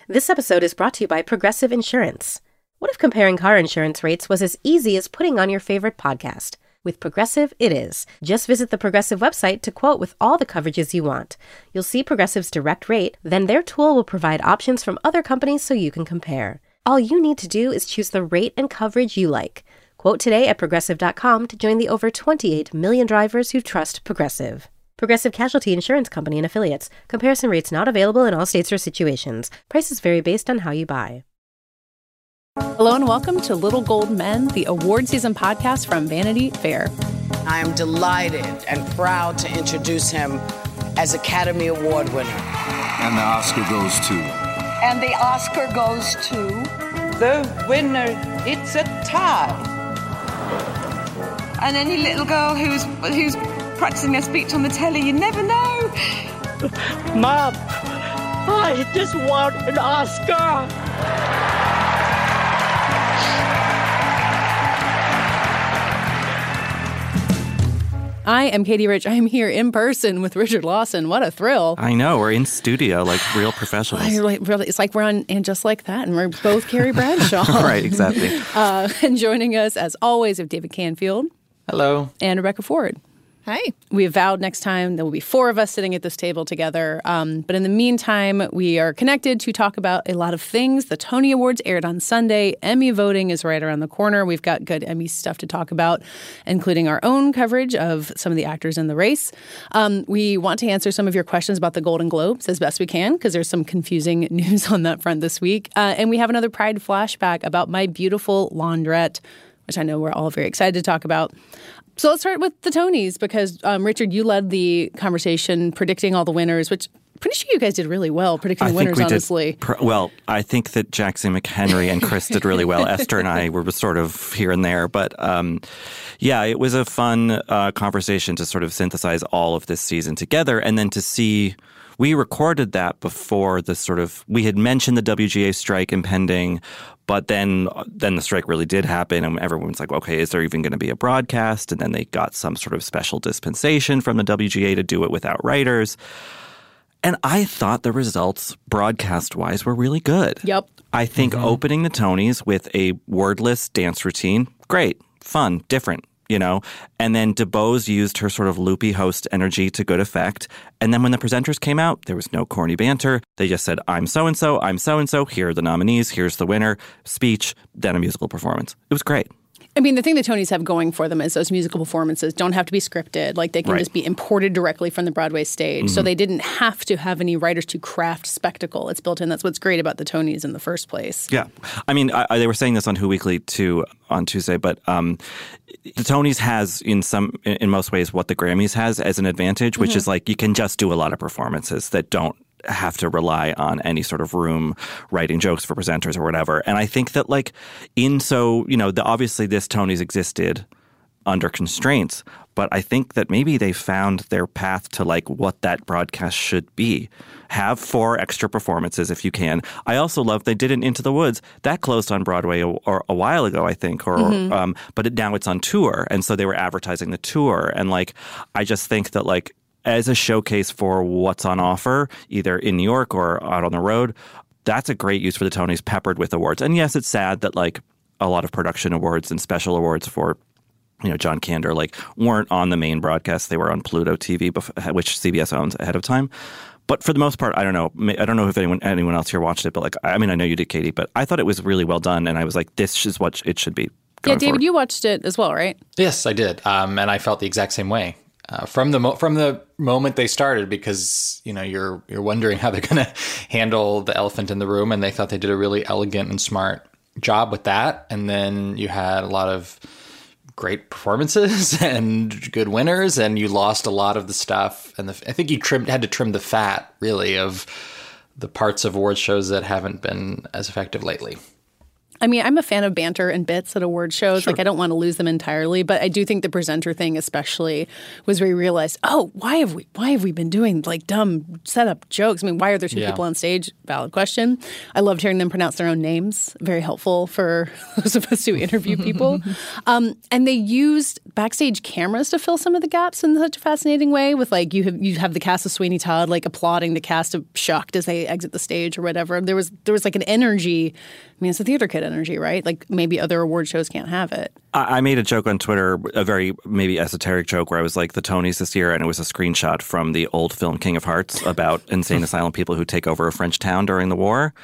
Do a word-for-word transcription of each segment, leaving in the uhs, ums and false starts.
This episode is brought to you by Progressive Insurance. What if comparing car insurance rates was as easy as putting on your favorite podcast? With Progressive, it is. Just visit the Progressive website to quote with all the coverages you want. You'll see Progressive's direct rate, then their tool will provide options from other companies so you can compare. All you need to do is choose the rate and coverage you like. Quote today at Progressive dot com to join the over twenty-eight million drivers who trust Progressive. Progressive Casualty Insurance Company and Affiliates. Comparison rates not available in all states or situations. Prices vary based on how you buy. Hello and welcome to Little Gold Men, the award season podcast from Vanity Fair. I am delighted and proud to introduce him as Academy Award winner. And the Oscar goes to... And the Oscar goes to... The winner, it's a tie. And any little girl who's who's practicing their speech on the telly, you never know. Mom, I just want an Oscar. I am Katie Rich. I am here in person with Richard Lawson. What a thrill. I know. We're in studio like real professionals. Like, really, it's like we're on And Just Like That, and we're both Carrie Bradshaw. Right, exactly. Uh, and joining us, as always, is David Canfield. Hello. And Rebecca Ford. Hi. We have vowed next time there will be four of us sitting at this table together. Um, but in the meantime, we are connected to talk about a lot of things. The Tony Awards aired on Sunday. Emmy voting is right around the corner. We've got good Emmy stuff to talk about, including our own coverage of some of the actors in the race. Um, we want to answer some of your questions about the Golden Globes as best we can, because there's some confusing news on that front this week. Uh, and we have another Pride flashback about My Beautiful Laundrette, which I know we're all very excited to talk about. So let's start with the Tonys, because, um, Richard, you led the conversation predicting all the winners, which I'm pretty sure you guys did really well predicting the winners, we honestly. Pr- well, I think that Jackson McHenry and Chris did really well. Esther and I were sort of here and there. But um, yeah, it was a fun uh, conversation to sort of synthesize all of this season together, and then to see... We recorded that before the sort of, we had mentioned the W G A strike impending, but then then the strike really did happen, and everyone's like, okay, is there even going to be a broadcast? And then they got some sort of special dispensation from the W G A to do it without writers. And I thought the results, broadcast-wise, were really good. Yep. I think mm-hmm. opening the Tonys with a wordless dance routine, great, fun, different. You know, and then DeBose used her sort of loopy host energy to good effect. And then when the presenters came out, there was no corny banter. They just said, I'm so-and-so, I'm so-and-so, here are the nominees, here's the winner, speech, then a musical performance. It was great. I mean, the thing the Tonys have going for them is those musical performances don't have to be scripted. Like, they can right. just be imported directly from the Broadway stage. Mm-hmm. So they didn't have to have any writers to craft spectacle. It's built in. That's what's great about the Tonys in the first place. Yeah. I mean, I, I, they were saying this on Who Weekly, too, on Tuesday, but um, the Tonys has, in some, in most ways, what the Grammys has as an advantage, which mm-hmm. is like you can just do a lot of performances that don't have to rely on any sort of room writing jokes for presenters or whatever. And I think that, like, in so, you know, the, obviously this Tonys existed under constraints, but I think that maybe they found their path to, like, what that broadcast should be. Have four extra performances if you can. I also love they did it Into the Woods. That closed on Broadway a, or a while ago, I think, or mm-hmm. um, but it, now it's on tour. And so they were advertising the tour. And, like, I just think that, like, as a showcase for what's on offer, either in New York or out on the road, that's a great use for the Tonys, peppered with awards. And yes, it's sad that, like, a lot of production awards and special awards for, you know, John Kander, like, weren't on the main broadcast. They were on Pluto T V, which C B S owns ahead of time. But for the most part, I don't know. I don't know if anyone anyone else here watched it, but, like, I mean, I know you did, Katie, but I thought it was really well done. And I was like, this is what it should be. Yeah, David, forward. You watched it as well, right? Yes, I did. Um, and I felt the exact same way. Uh, from the mo- from the moment they started, because, you know, you're you're wondering how they're going to handle the elephant in the room, and they thought they did a really elegant and smart job with that. And then you had a lot of great performances and good winners, and you lost a lot of the stuff. And the, I think you trimmed had to trim the fat, really, of the parts of award shows that haven't been as effective lately. I mean, I'm a fan of banter and bits at award shows. Sure. Like, I don't want to lose them entirely, but I do think the presenter thing especially was where you realized, oh, why have we why have we been doing, like, dumb setup jokes? I mean, why are there two yeah. people on stage? Valid question. I loved hearing them pronounce their own names. Very helpful for those of us who interview people. um, and they used backstage cameras to fill some of the gaps in such a fascinating way with, like, you have, you have the cast of Sweeney Todd, like, applauding the cast of Shucked as they exit the stage or whatever. There was, there was like, an energy. I mean, it's a theater kid energy, right? Like, maybe other award shows can't have it. I made a joke on Twitter, a very maybe esoteric joke, where I was like, the Tonys this year, and it was a screenshot from the old film King of Hearts about insane asylum people who take over a French town during the war.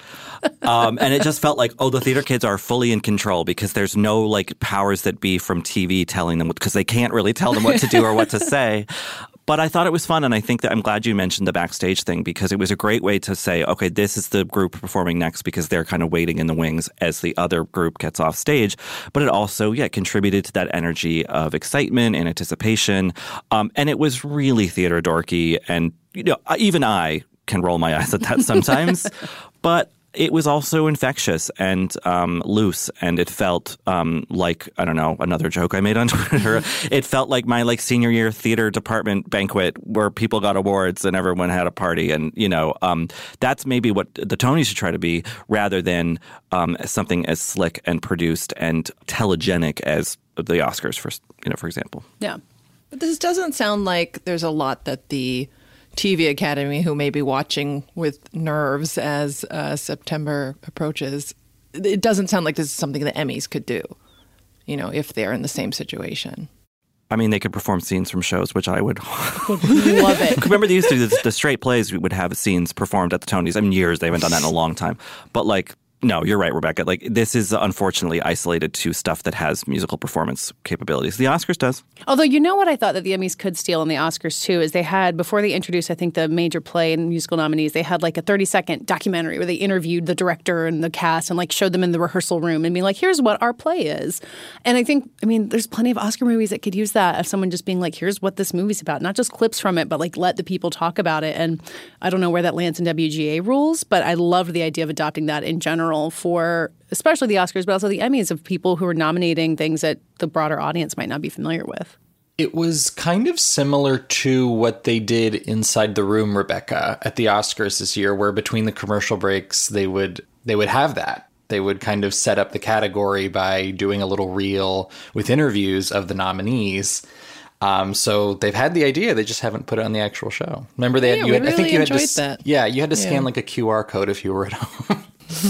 Um, and it just felt like, oh, the theater kids are fully in control because there's no, like, powers that be from T V telling them, because they can't really tell them what to do or what to say. But I thought it was fun, and I think that I'm glad you mentioned the backstage thing, because it was a great way to say, okay, this is the group performing next, because they're kind of waiting in the wings as the other group gets off stage. But it also, yeah, contributed to that energy of excitement and anticipation. Um, and it was really theater dorky, and, you know, even I can roll my eyes at that sometimes. But it was also infectious and um, loose, and it felt um, like, I don't know, another joke I made on Twitter. It felt like my like senior year theater department banquet where people got awards and everyone had a party. And, you know, um, that's maybe what the Tonys should try to be, rather than um, something as slick and produced and telegenic as the Oscars, for, you know, for example. Yeah. But this doesn't sound like there's a lot that the T V Academy, who may be watching with nerves as uh, September approaches, it doesn't sound like this is something the Emmys could do, you know, if they're in the same situation. I mean, they could perform scenes from shows, which I would love it. Remember, they used to do the, the straight plays would have scenes performed at the Tonys. I mean, years. They haven't done that in a long time. But, like, no, you're right, Rebecca. Like, this is unfortunately isolated to stuff that has musical performance capabilities. The Oscars does. Although, you know what I thought that the Emmys could steal in the Oscars, too, is they had, before they introduced, I think, the major play and musical nominees, they had, like, a thirty-second documentary where they interviewed the director and the cast and, like, showed them in the rehearsal room and being like, here's what our play is. And I think, I mean, there's plenty of Oscar movies that could use that, of someone just being like, here's what this movie's about. Not just clips from it, but, like, let the people talk about it. And I don't know where that lands in W G A rules, but I loved the idea of adopting that in general for especially the Oscars, but also the Emmys, of people who are nominating things that the broader audience might not be familiar with. It was kind of similar to what they did inside the room, Rebecca, at the Oscars this year, where between the commercial breaks, they would they would have that. They would kind of set up the category by doing a little reel with interviews of the nominees. Um, so they've had the idea, they just haven't put it on the actual show. Remember, they had, yeah, you had, really I think you had to, that. yeah, you had to scan yeah. like a Q R code if you were at home.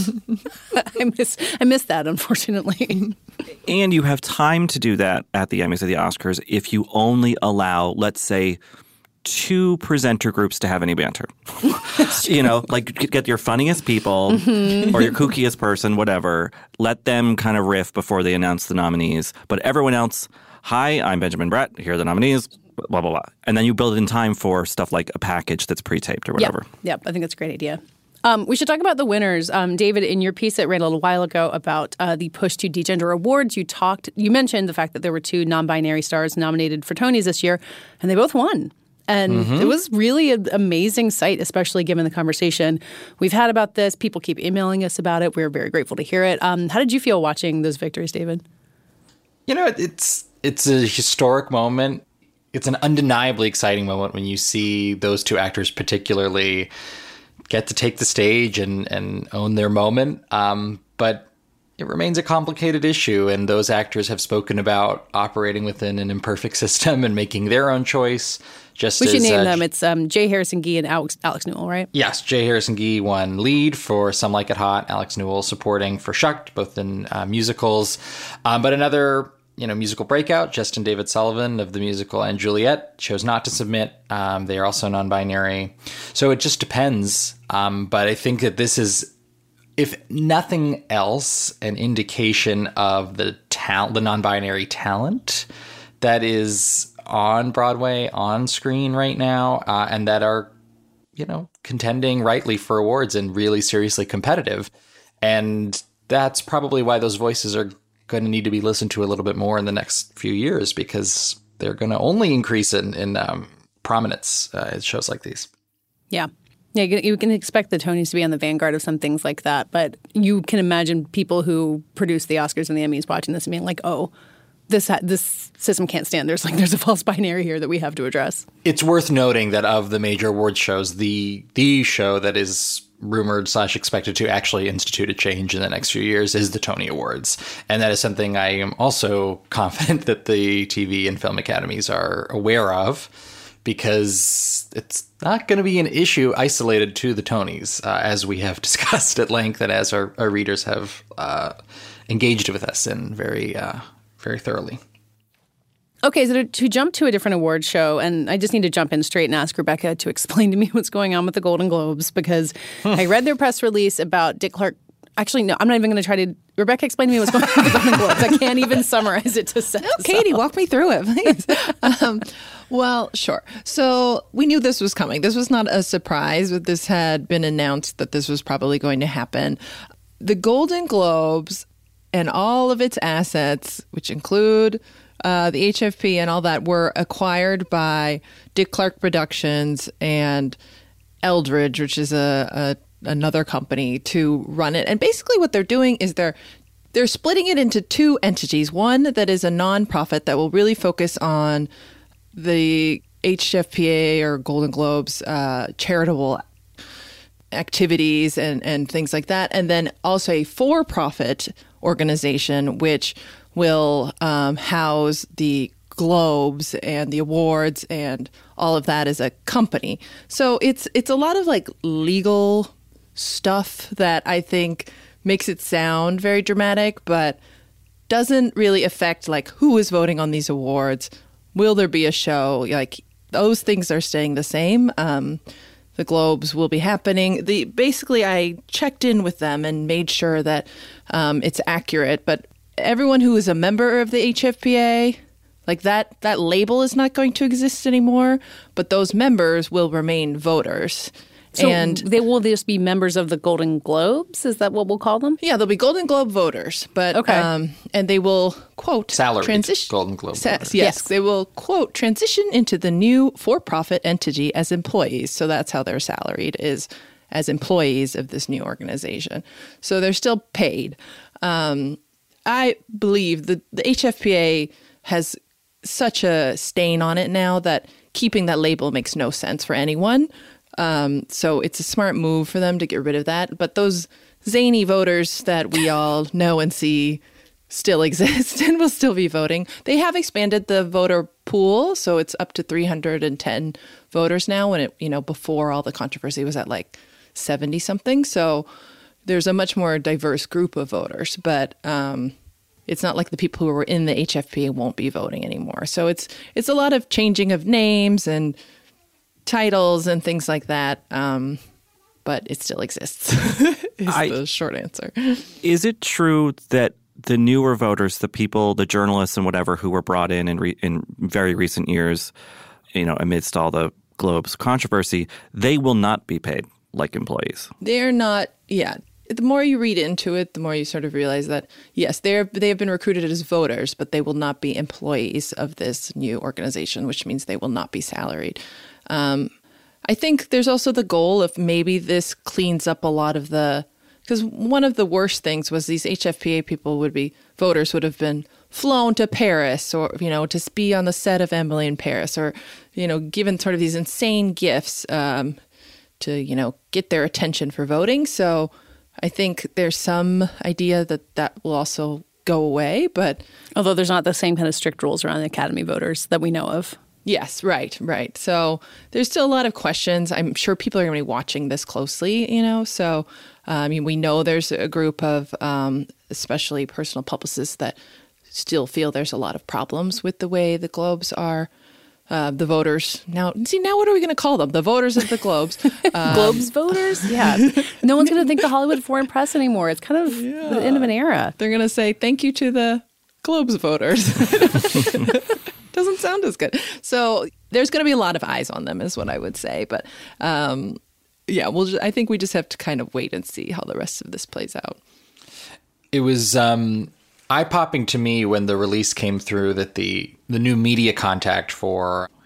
I miss I miss that, unfortunately. And you have time to do that at the Emmys or the Oscars if you only allow, let's say, two presenter groups to have any banter. You know, like, get your funniest people mm-hmm. or your kookiest person, whatever. Let them kind of riff before they announce the nominees. But everyone else, hi, I'm Benjamin Brett. Here are the nominees. Blah, blah, blah. And then you build it in time for stuff like a package that's pre-taped or whatever. Yep, yep. I think that's a great idea. Um, we should talk about the winners. Um, David, in your piece that ran a little while ago about uh, the push to degender awards, you talked, you mentioned the fact that there were two non-binary stars nominated for Tonys this year, and they both won. And mm-hmm. it was really an amazing sight, especially given the conversation we've had about this. People keep emailing us about it. We're very grateful to hear it. Um, how did you feel watching those victories, David? You know, it's it's a historic moment. It's an undeniably exciting moment when you see those two actors particularly get to take the stage and, and own their moment. Um, but it remains a complicated issue, and those actors have spoken about operating within an imperfect system and making their own choice. Just we should as, name uh, them. It's um, J. Harrison Ghee and Alex, Alex Newell, right? Yes, J. Harrison Ghee won lead for Some Like It Hot. Alex Newell supporting for Shucked, both in uh, musicals. Um, but another, you know, musical breakout, Justin David Sullivan of the musical And Juliet, chose not to submit. Um, they are also non-binary. So it just depends. Um, but I think that this is, if nothing else, an indication of the talent, the non-binary talent that is on Broadway, on screen right now, uh, and that are, you know, contending rightly for awards and really seriously competitive. And that's probably why those voices are going to need to be listened to a little bit more in the next few years, because they're going to only increase in, in um, prominence uh, at shows like these. Yeah. Yeah, you can expect the Tonys to be on the vanguard of some things like that, but you can imagine people who produce the Oscars and the Emmys watching this and being like, oh, this ha- this system can't stand. There's like there's a false binary here that we have to address. It's worth noting that of the major awards shows, the the show that is rumored slash expected to actually institute a change in the next few years is the Tony Awards. And that is something I am also confident that the T V and Film Academies are aware of, because it's not going to be an issue isolated to the Tonys, uh, as we have discussed at length and as our, our readers have uh, engaged with us in very, uh, very thoroughly. Okay, so to, to jump to a different award show, and I just need to jump in straight and ask Rebecca to explain to me what's going on with the Golden Globes, because I read their press release about Dick Clark. Actually, no, I'm not even going to try to... Rebecca, explain to me what's going on with the Golden Globes. I can't even summarize it to set No, Katie, up. walk me through it, please. um, well, sure. So we knew this was coming. This was not a surprise, but this had been announced that this was probably going to happen. The Golden Globes and all of its assets, which include uh, the H F P and all that, were acquired by Dick Clark Productions and Eldridge, which is a, a another company, to run it. And basically what they're doing is they're they're splitting it into two entities. One that is a nonprofit that will really focus on the H F P A or Golden Globes uh, charitable activities and, and things like that. And then also a for-profit organization which will um, house the Globes and the awards and all of that as a company. So it's it's a lot of like legal stuff that I think makes it sound very dramatic, but doesn't really affect like who is voting on these awards. Will there be a show? Like those things are staying the same. Um, the Globes will be happening. The basically, I checked in with them and made sure that um, it's accurate. But everyone who is a member of the H F P A, like that, that label is not going to exist anymore. But those members will remain voters. So and they will just be members of the Golden Globes? Is that what we'll call them? Yeah, they'll be Golden Globe voters, but okay. um, and they will quote salaried transition Golden Globe sa- voters. Yes, Yes, they will quote transition into the new for-profit entity as employees. So that's how they're salaried, is as employees of this new organization. So they're still paid. Um, I believe the the H F P A has such a stain on it now that keeping that label makes no sense for anyone. Um, so it's a smart move for them to get rid of that. But those zany voters that we all know and see still exist and will still be voting. They have expanded the voter pool, so it's up to three hundred ten voters now, when it, you know, before all the controversy was at like seventy something. So there's a much more diverse group of voters, but um, it's not like the people who were in the H F P A won't be voting anymore. So it's it's a lot of changing of names and titles and things like that, um, but it still exists, is I, the short answer. Is it true that the newer voters, the people, the journalists and whatever who were brought in in, re, in very recent years, you know, amidst all the Globes controversy, they will not be paid like employees? They're not, yeah. The more you read into it, the more you sort of realize that, yes, they're they have been recruited as voters, but they will not be employees of this new organization, which means they will not be salaried. Um, I think there's also the goal of maybe this cleans up a lot of the, because one of the worst things was these H F P A people would be, voters would have been flown to Paris, or, you know, to be on the set of Emily in Paris, or, you know, given sort of these insane gifts um, to, you know, get their attention for voting. So I think there's some idea that that will also go away, but... Although there's not the same kind of strict rules around the Academy voters that we know of. Yes, right, right. So there's still a lot of questions. I'm sure people are going to be watching this closely, you know. So, uh, I mean, we know there's a group of um, especially personal publicists that still feel there's a lot of problems with the way the Globes are. Uh, the voters. Now, see, now what are we going to call them? The voters of the Globes. Um, Globes voters? Yeah. No one's going to think the Hollywood Foreign Press anymore. It's kind of yeah. the end of an era. They're going to say, thank you to the Globes voters. Doesn't sound as good. So there's going to be a lot of eyes on them is what I would say. But um, yeah, we'll just, I think we just have to kind of wait and see how the rest of this plays out. It was um, eye-popping to me when the release came through that the, the new media contact for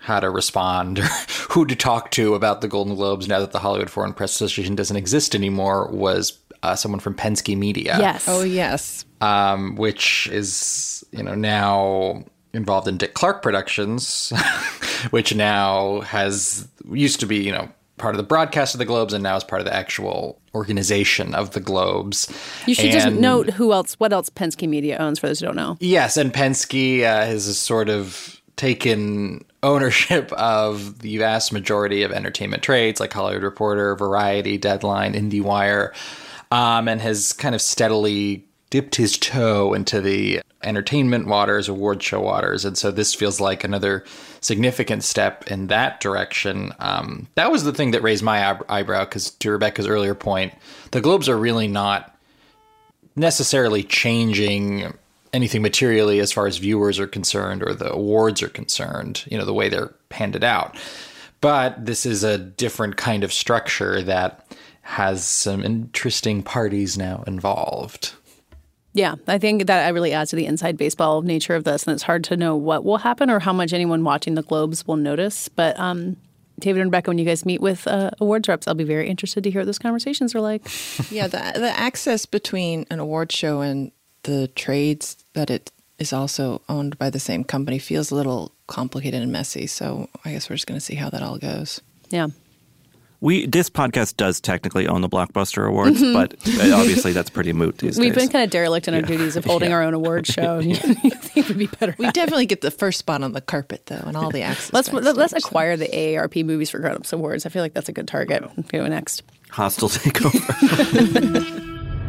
how to respond or who to talk to about the Golden Globes now that the Hollywood Foreign Press Association doesn't exist anymore was uh, someone from Penske Media. Yes. Oh, yes. Um, which is, you know, now involved in Dick Clark Productions, which now has, used to be, you know, part of the broadcast of the Globes and now is part of the actual organization of the Globes. You should and, just note who else, what else Penske Media owns for those who don't know. Yes, and Penske uh, has sort of taken ownership of the vast majority of entertainment trades like Hollywood Reporter, Variety, Deadline, IndieWire, um, and has kind of steadily dipped his toe into the entertainment waters, award show waters. And so this feels like another significant step in that direction. Um, that was the thing that raised my eye- eyebrow, because to Rebecca's earlier point, the Globes are really not necessarily changing anything materially as far as viewers are concerned or the awards are concerned, you know, the way they're handed out. But this is a different kind of structure that has some interesting parties now involved. Yeah, I think that really adds to the inside baseball nature of this, and it's hard to know what will happen or how much anyone watching the Globes will notice. But um, David and Rebecca, when you guys meet with uh, awards reps, I'll be very interested to hear what those conversations are like. Yeah, the the access between an award show and the trades that it is also owned by the same company feels a little complicated and messy. So I guess we're just going to see how that all goes. Yeah. We this podcast does technically own the Blockbuster Awards, mm-hmm. but obviously that's pretty moot these We've days. We've been kind of derelict in our yeah. duties of holding yeah. our own award show. And you think we'd be better. We definitely get the first spot on the carpet, though, and all the access. Let's backstage, let's so. acquire the A A R P Movies for Grown-Ups Awards. I feel like that's a good target. Go next. Hostile takeover.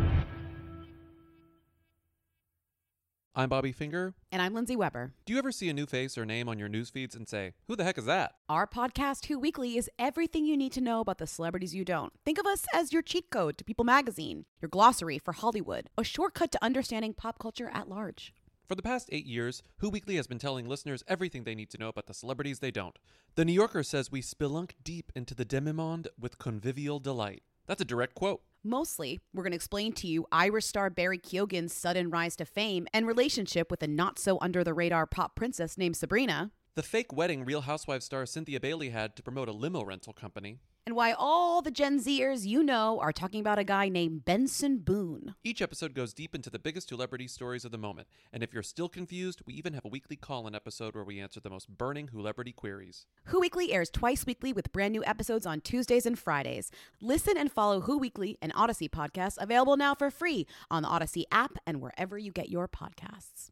I'm Bobby Finger. And I'm Lindsay Weber. Do you ever see a new face or name on your news feeds and say, who the heck is that? Our podcast, Who Weekly, is everything you need to know about the celebrities you don't. Think of us as your cheat code to People magazine, your glossary for Hollywood, a shortcut to understanding pop culture at large. For the past eight years, Who Weekly has been telling listeners everything they need to know about the celebrities they don't. The New Yorker says we spelunk deep into the demi-monde with convivial delight. That's a direct quote. Mostly, we're going to explain to you Irish star Barry Keoghan's sudden rise to fame and relationship with a not-so-under-the-radar pop princess named Sabrina. The fake wedding Real Housewives star Cynthia Bailey had to promote a limo rental company. And why all the Gen Zers you know are talking about a guy named Benson Boone. Each episode goes deep into the biggest celebrity stories of the moment. And if you're still confused, we even have a weekly call-in episode where we answer the most burning celebrity queries. Who Weekly airs twice weekly with brand new episodes on Tuesdays and Fridays. Listen and follow Who Weekly, an Odyssey podcast, available now for free on the Odyssey app and wherever you get your podcasts.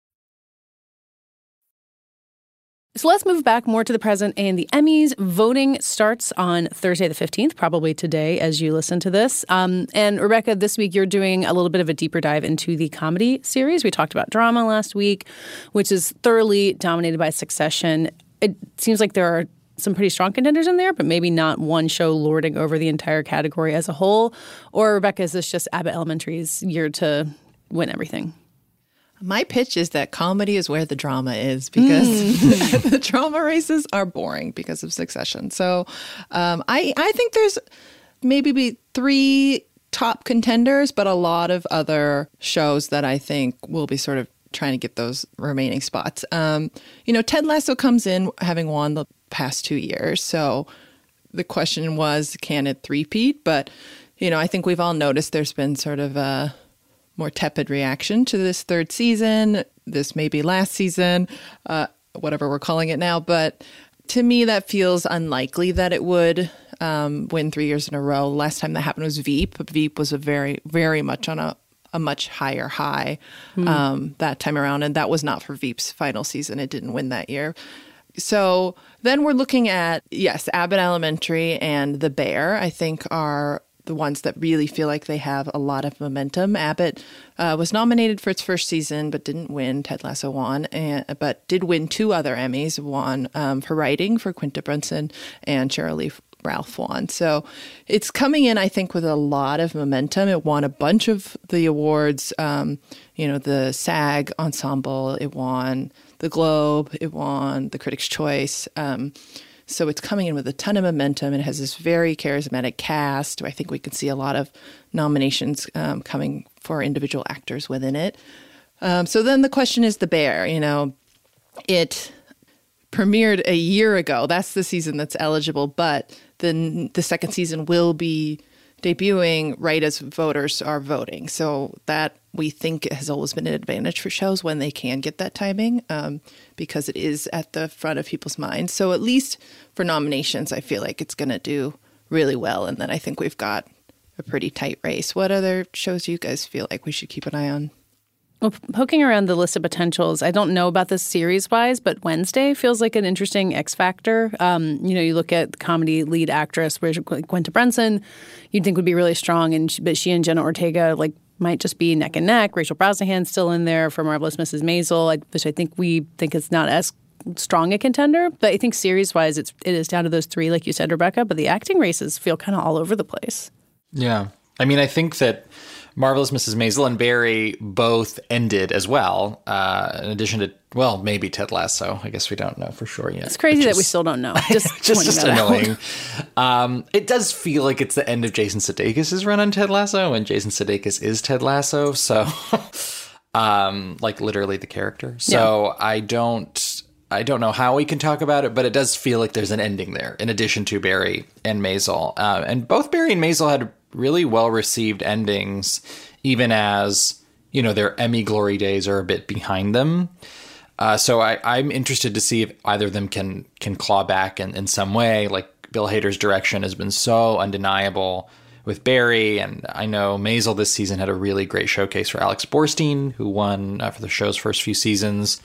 So let's move back more to the present and the Emmys. Voting starts on Thursday the fifteenth, probably today as you listen to this. Um, and Rebecca, this week you're doing a little bit of a deeper dive into the comedy series. We talked about drama last week, which is thoroughly dominated by Succession. It seems like there are some pretty strong contenders in there, but maybe not one show lording over the entire category as a whole. Or, Rebecca, is this just Abbott Elementary's year to win everything? My pitch is that comedy is where the drama is because mm. the drama races are boring because of Succession. So um, I, I think there's maybe be three top contenders, but a lot of other shows that I think will be sort of trying to get those remaining spots. Um, you know, Ted Lasso comes in having won the past two years. So the question was, can it three-peat? But, you know, I think we've all noticed there's been sort of a more tepid reaction to this third season. This may be last season, uh, whatever we're calling it now. But to me, that feels unlikely that it would um, win three years in a row. Last time that happened was Veep. Veep was a very, very much on a, a much higher high mm. um, that time around. And that was not for Veep's final season. It didn't win that year. So then we're looking at, yes, Abbott Elementary and The Bear, I think, are the ones that really feel like they have a lot of momentum. Abbott uh, was nominated for its first season, but didn't win. Ted Lasso won, and, but did win two other Emmys, one um, for writing for Quinta Brunson and Sheryl Lee Ralph won. So it's coming in, I think, with a lot of momentum. It won a bunch of the awards, um, you know, the SAG Ensemble, it won the Globe, it won the Critics' Choice. Um, So it's coming in with a ton of momentum. It has this very charismatic cast. I think we can see a lot of nominations um, coming for individual actors within it. Um, so then the question is The Bear. You know, it premiered a year ago. That's the season that's eligible, but then the second season will be debuting right as voters are voting. So that we think has always been an advantage for shows when they can get that timing, um, because it is at the front of people's minds. So at least for nominations, I feel like it's going to do really well. And then I think we've got a pretty tight race. What other shows do you guys feel like we should keep an eye on? Well, poking around the list of potentials, I don't know about this series-wise, but Wednesday feels like an interesting X factor. Um, you know, you look at the comedy lead actress, where Quinta Brunson, you'd think would be really strong, and she, but she and Jenna Ortega like might just be neck and neck. Rachel Brosnahan's still in there for Marvelous Missus Maisel, which I think we think is not as strong a contender. But I think series-wise, it's it is down to those three, like you said, Rebecca. But the acting races feel kind of all over the place. Yeah, I mean, I think that Marvelous Missus Maisel and Barry both ended as well, uh, in addition to, well, maybe Ted Lasso. I guess we don't know for sure yet. It's crazy is, that we still don't know. Just, just, just annoying. Um, it does feel like it's the end of Jason Sudeikis' run on Ted Lasso, and Jason Sudeikis is Ted Lasso, so, um, like literally the character. So yeah. I don't... I don't know how we can talk about it, but it does feel like there's an ending there, in addition to Barry and Maisel. Uh, and both Barry and Maisel had really well-received endings, even as, you know, their Emmy glory days are a bit behind them. Uh, so I, I'm interested to see if either of them can can claw back in, in some way. Like, Bill Hader's direction has been so undeniable with Barry, and I know Maisel this season had a really great showcase for Alex Borstein, who won uh, for the show's first few seasons.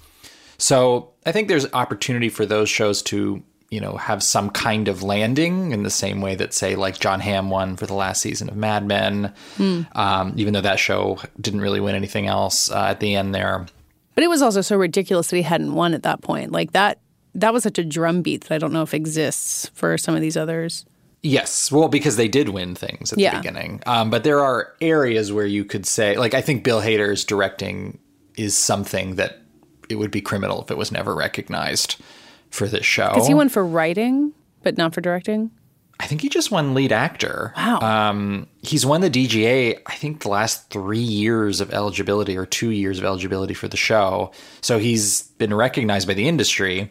So I think there's opportunity for those shows to, you know, have some kind of landing in the same way that, say, like Jon Hamm won for the last season of Mad Men, mm. um, even though that show didn't really win anything else uh, at the end there. But it was also so ridiculous that he hadn't won at that point. Like that, that was such a drumbeat that I don't know if exists for some of these others. Yes. Well, because they did win things at yeah. the beginning. Um, but there are areas where you could say, like, I think Bill Hader's directing is something that it would be criminal if it was never recognized for this show. Because he won for writing, but not for directing? I think he just won lead actor. Wow. Um, he's won the D G A, I think, the last three years of eligibility or two years of eligibility for the show. So he's been recognized by the industry.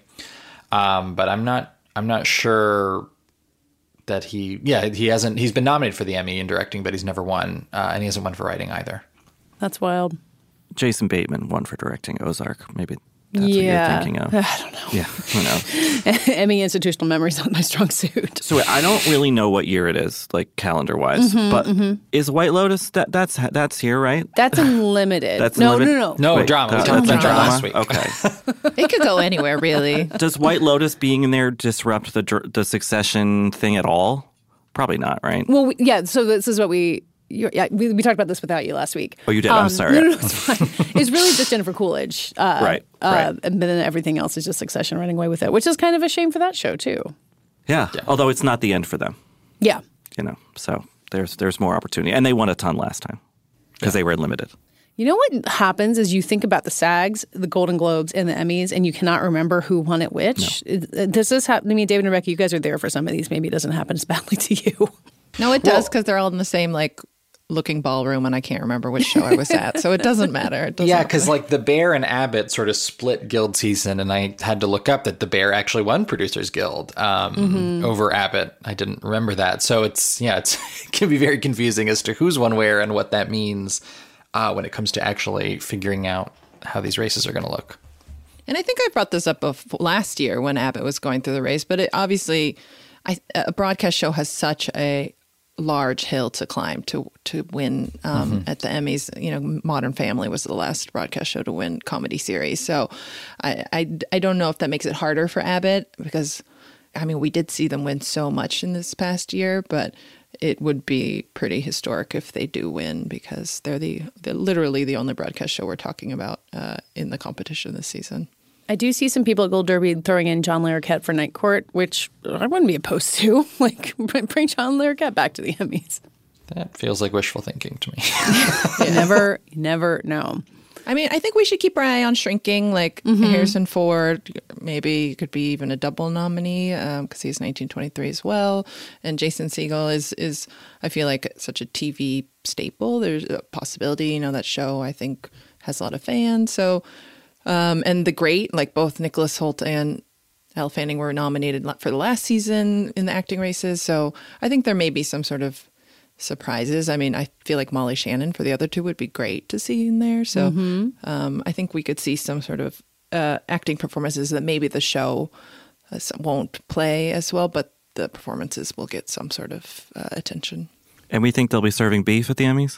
Um, but I'm not I'm not sure that he, yeah, he hasn't, he's been nominated for the Emmy in directing, but he's never won. Uh, and he hasn't won for writing either. That's wild. Jason Bateman won for directing Ozark. Maybe that's yeah. what you're thinking of. I don't know. Yeah, who knows? Emmy institutional memory is not my strong suit. So I don't really know what year it is, like calendar-wise. Mm-hmm, but mm-hmm. is White Lotus, that, that's that's here, right? That's unlimited. That's no, unlimited? no, no, no. Wait, drama. Uh, We talked about drama last week. Okay. It could go anywhere, really. Does White Lotus being in there disrupt the the Succession thing at all? Probably not, right? Well, we, yeah, so this is what we... You're, yeah, we, we talked about this without you last week. Oh, you did? Um, I'm sorry. No, no, no, it's fine. It's really just Jennifer Coolidge. Uh, right, uh, right. And then everything else is just Succession running away with it, which is kind of a shame for that show, too. Yeah, yeah. Although it's not the end for them. Yeah. You know, so there's there's more opportunity. And they won a ton last time because yeah. they were limited. You know what happens is you think about the SAGs, the Golden Globes, and the Emmys, and you cannot remember who won at which. No. It, does this happen? I mean, David and Rebecca, you guys are there for some of these. Maybe it doesn't happen as badly to you. No, it does, because well, they're all in the same, like, looking ballroom, and I can't remember which show I was at, so it doesn't matter. It doesn't yeah, because like The Bear and Abbott sort of split Guild season, and I had to look up that The Bear actually won Producers Guild um, mm-hmm. over Abbott. I didn't remember that, so it's yeah, it's, it can be very confusing as to who's won where and what that means uh, when it comes to actually figuring out how these races are going to look. And I think I brought this up before, last year when Abbott was going through the race, but it, obviously, I, a broadcast show has such a large hill to climb to to win um, mm-hmm. at the Emmys. You know, Modern Family was the last broadcast show to win comedy series. So I, I, I don't know if that makes it harder for Abbott, because, I mean, we did see them win so much in this past year, but it would be pretty historic if they do win, because they're the they're literally the only broadcast show we're talking about uh, in the competition this season. I do see some people at Gold Derby throwing in John Larroquette for Night Court, which I wouldn't be opposed to. Like, bring John Larroquette back to the Emmys. That feels like wishful thinking to me. You never, you never know. I mean, I think we should keep our eye on Shrinking, like mm-hmm. Harrison Ford. Maybe could be even a double nominee, because um, he's nineteen twenty-three as well. And Jason Segel is, is, I feel like, such a T V staple. There's a possibility, you know, that show, I think, has a lot of fans. So... Um, and The Great, like both Nicholas Hoult and Elle Fanning were nominated for the last season in the acting races. So I think there may be some sort of surprises. I mean, I feel like Molly Shannon for the other two would be great to see in there. So Mm-hmm. um, I think we could see some sort of uh, acting performances that maybe the show uh, won't play as well, but the performances will get some sort of uh, attention. And we think they'll be serving beef at the Emmys?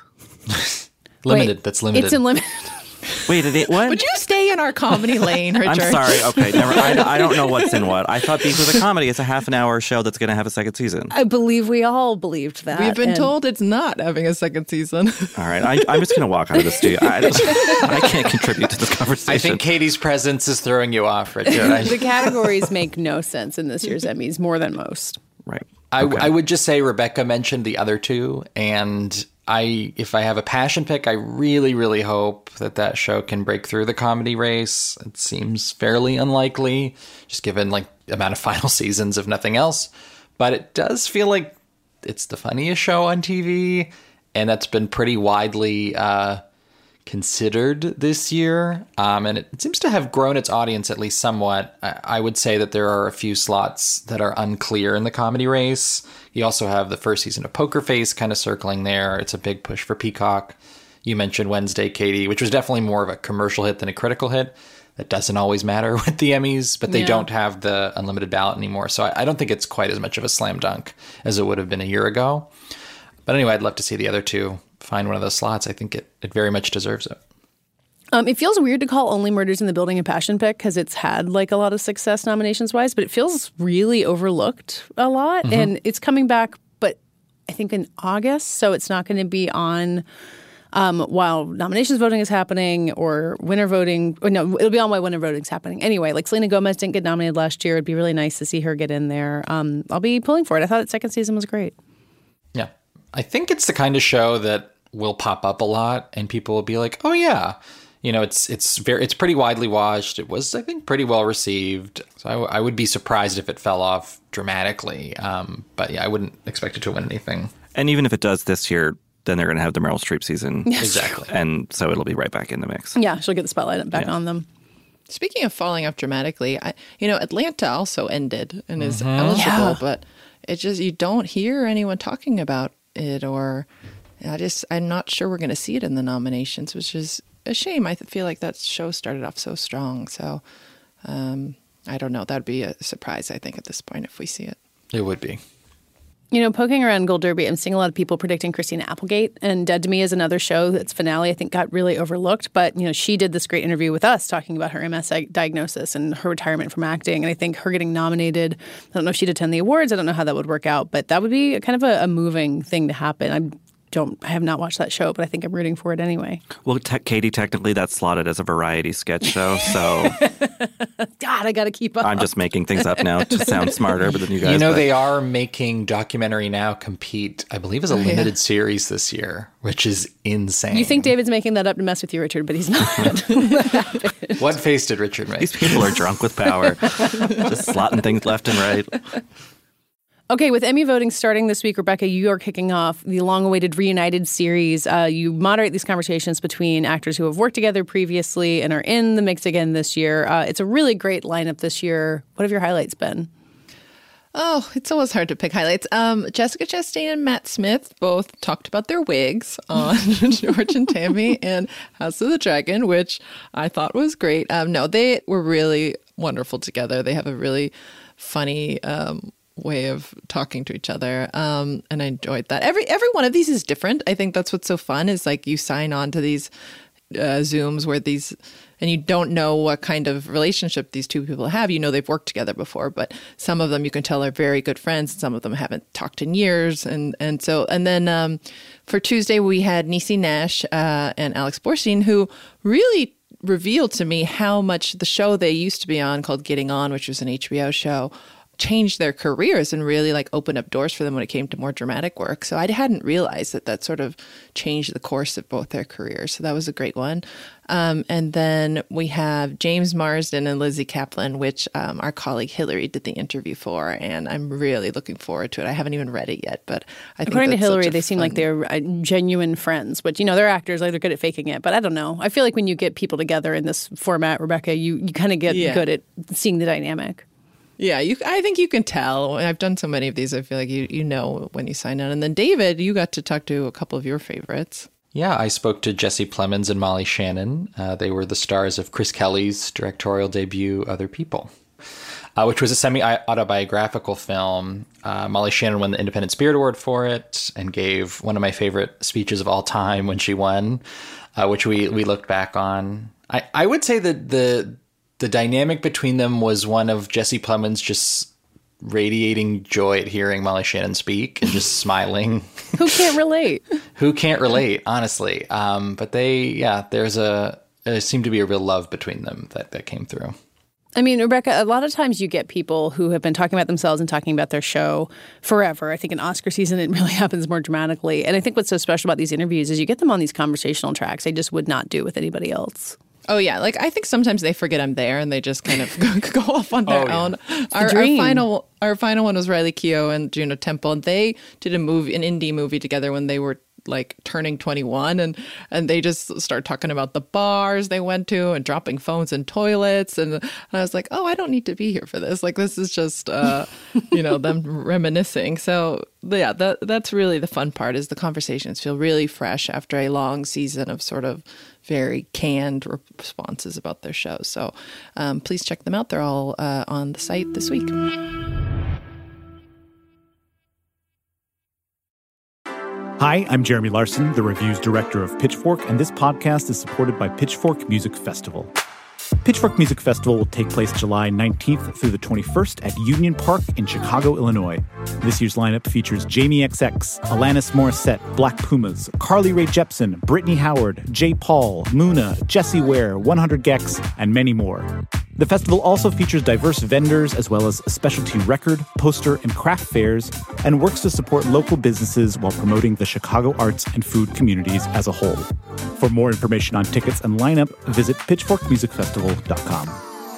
Limited. Wait, That's limited. It's unlimited. Wait, did it, what? Would you stay in our comedy lane, Richard? I'm sorry. Okay, never. I, I don't know what's in what. I thought Beef was a comedy. It's a half an hour show that's going to have a second season. I believe we all believed that. We've been and- told it's not having a second season. All right, I, I'm just going to walk out of the studio. I, I can't contribute to this conversation. I think Katie's presence is throwing you off, Richard. I, The categories make no sense in this year's Emmys, more than most. Right. I, Okay. I would just say Rebecca mentioned the other two, and I, if I have a passion pick, I really, really hope that that show can break through the comedy race. It seems fairly unlikely, just given like the amount of final seasons, if nothing else. But it does feel like it's the funniest show on T V, and that's been pretty widely uh, considered this year. Um, and it, it seems to have grown its audience at least somewhat. I, I would say that there are a few slots that are unclear in the comedy race. You also have the first season of Poker Face kind of circling there. It's a big push for Peacock. You mentioned Wednesday, Katie, which was definitely more of a commercial hit than a critical hit. That doesn't always matter with the Emmys, but they Yeah. don't have the unlimited ballot anymore. So I, I don't think it's quite as much of a slam dunk as it would have been a year ago. But anyway, I'd love to see the other two find one of those slots. I think it, it very much deserves it. Um, it feels weird to call Only Murders in the Building a passion pick because it's had like a lot of success nominations wise, but it feels really overlooked a lot. Mm-hmm. And it's coming back, but I think in August. So it's not going to be on um, while nominations voting is happening or winner voting. Or no, it'll be on while winner voting is happening. Anyway, like Selena Gomez didn't get nominated last year. It'd be really nice to see her get in there. Um, I'll be pulling for it. I thought its second season was great. Yeah. I think it's the kind of show that will pop up a lot and people will be like, oh, yeah. You know, it's it's very it's pretty widely watched. It was, I think, pretty well received. So I, w- I would be surprised if it fell off dramatically. Um, but yeah, I wouldn't expect it to win anything. And even if it does this year, then they're going to have the Meryl Streep season. Exactly. And so it'll be right back in the mix. Yeah, she'll get the spotlight back Yeah. on them. Speaking of falling off dramatically, I, you know, Atlanta also ended and is Mhm. eligible, Yeah. but it just, you don't hear anyone talking about it, or I just, I'm not sure we're going to see it in the nominations, which is a shame. I feel like that show started off so strong. So um, I don't know. That'd be a surprise, I think, at this point if we see it. It would be. You know, poking around Gold Derby, I'm seeing a lot of people predicting Christina Applegate, and Dead to Me is another show that's finale I think got really overlooked. But, you know, she did this great interview with us talking about her M S diagnosis and her retirement from acting. And I think her getting nominated, I don't know if she'd attend the awards. I don't know how that would work out, but that would be kind of a, a moving thing to happen. I don't, I have not watched that show, but I think I'm rooting for it anyway. Well, te- Katie, technically that's slotted as a variety sketch show, so God, I got to keep up. I'm just making things up now to sound smarter than you guys. You know, but- they are making Documentary Now compete, I believe, as a Oh, yeah. limited series this year, which is insane. You think David's making that up to mess with you, Richard, but he's not. What face did Richard make? These people are drunk with power, just slotting things left and right. Okay, with Emmy voting starting this week, Rebecca, you are kicking off the long-awaited Reunited series. Uh, you moderate these conversations between actors who have worked together previously and are in the mix again this year. Uh, it's a really great lineup this year. What have your highlights been? Oh, it's always hard to pick highlights. Um, Jessica Chastain and Matt Smith both talked about their wigs on George and Tammy and House of the Dragon, which I thought was great. Um, no, they were really wonderful together. They have a really funny um, way of talking to each other, um, and I enjoyed that. Every every one of these is different. I think that's what's so fun is like you sign on to these uh, Zooms where these, and you don't know what kind of relationship these two people have. You know they've worked together before, but some of them you can tell are very good friends. And some of them haven't talked in years, and and so and then um, for Tuesday we had Niecy Nash uh, and Alex Borstein, who really revealed to me how much the show they used to be on called Getting On, which was an H B O show, changed their careers and really like opened up doors for them when it came to more dramatic work. So I hadn't realized that that sort of changed the course of both their careers. So that was a great one. Um, and then we have James Marsden and Lizzie Kaplan, which um, our colleague Hillary did the interview for. And I'm really looking forward to it. I haven't even read it yet, but I think According to that's such Hillary, a they seem fun- like they're uh, genuine friends, which, you know, they're actors, like they're good at faking it. But I don't know. I feel like when you get people together in this format, Rebecca, you, you kind of get Yeah. good at seeing the dynamic. Yeah, you. I think you can tell. I've done so many of these. I feel like you you know when you sign on. And then David, you got to talk to a couple of your favorites. Yeah, I spoke to Jesse Plemons and Molly Shannon. Uh, they were the stars of Chris Kelly's directorial debut, Other People, uh, which was a semi-autobiographical film. Uh, Molly Shannon won the Independent Spirit Award for it and gave one of my favorite speeches of all time when she won, uh, which we, we looked back on. I, I would say that the the dynamic between them was one of Jesse Plemons just radiating joy at hearing Molly Shannon speak and just smiling. Who can't relate? Who can't relate, honestly. Um, but they, yeah, there's a, there seemed to be a real love between them that, that came through. I mean, Rebecca, a lot of times you get people who have been talking about themselves and talking about their show forever. I think in Oscar season, it really happens more dramatically. And I think what's so special about these interviews is you get them on these conversational tracks they just would not do with anybody else. Oh, yeah. Like, I think sometimes they forget I'm there and they just kind of go, go off on their oh, yeah. own. The Our, our dream. final our final one was Riley Keough and Juno Temple. And they did a movie, an indie movie together when they were like turning twenty-one. And, and they just start talking about the bars they went to and dropping phones in toilets. And, and I was like, oh, I don't need to be here for this. Like, this is just, uh, you know, them reminiscing. So, yeah, that that's really the fun part is the conversations feel really fresh after a long season of sort of very canned responses about their show. So um, please check them out. They're all uh, on the site this week. Hi, I'm Jeremy Larson, the reviews director of Pitchfork, and this podcast is supported by Pitchfork Music Festival. Pitchfork Music Festival will take place July nineteenth through the twenty-first at Union Park in Chicago, Illinois. This year's lineup features Jamie X X, Alanis Morissette, Black Pumas, Carly Rae Jepsen, Brittany Howard, J. Paul, Muna, Jessie Ware, one hundred gecs, and many more. The festival also features diverse vendors as well as specialty record, poster, and craft fairs, and works to support local businesses while promoting the Chicago arts and food communities as a whole. For more information on tickets and lineup, visit pitchfork music festival dot com.